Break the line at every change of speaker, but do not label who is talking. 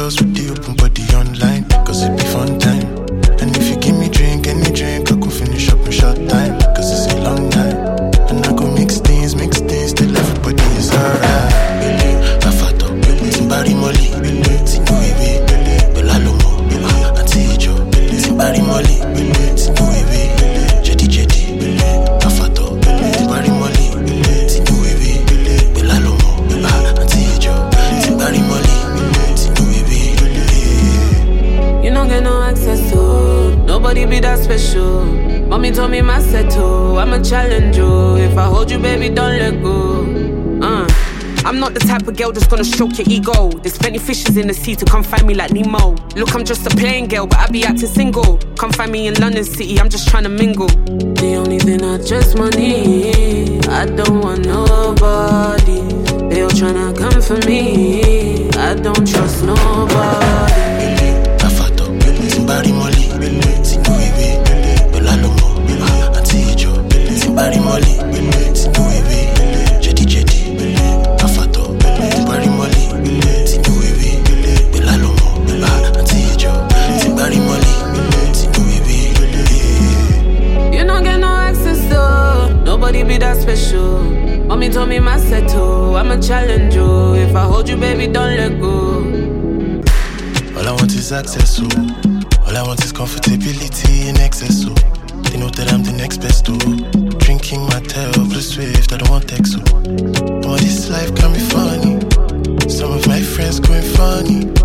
girls with the open body online, cause it be fun time. And if you give me drink, any drink, I go finish up in short time, cause it's a long night. And I go mix things, till everybody is alright. Billy, Afato, Billy, Timbari Molly, Billy, Tinuiwe, Billy, Belalomo, Billy, Antijo, Billy, Timbari Molly, Billy, Tinuiwe, Billy, Jedi, Billy, Afato, Billy, Timbari Molly, Billy, Tinuiwe, Billy, Belalomo, Billy, Antijo, Timbari Molly, Billy, Tinuiwe, Billy.
You don't get no access to, nobody be that special. Mommy told me my settle, I'ma challenge you. If I hold you, baby, don't let go. I'm not the type of girl that's gonna stroke your ego. There's plenty fishes in the sea to come find me like Nemo. Look, I'm just a plain girl, but I be acting single. Come find me in London City, I'm just trying to mingle. The only thing I just money, I don't want nobody. They all tryna come for me, I don't trust nobody.
Billy, Afato, Billy, Timbari Molly, Billy, Tinuiwe, Billy, Belalomo, Billy, Antijo, Billy, Timbari Molly, Billy, Tinuiwe, Billy, Jedi, Billy, Afato, Billy, Timbari Molly, Billy, Tinuiwe, Billy, Belalomo, Billy, Antijo, Timbari Molly, Billy, Tinuiwe, Billy.
You don't get no access to, nobody be that special. Mommy told me my settle, I'ma challenge you. If I hold you, baby, don't let go.
All I want is access, so all I want is comfortability and excess, so they know that I'm the next best, too. Drinking my tail, blue swift, I don't want text, so. Oh, this life can be funny. Some of my friends going funny.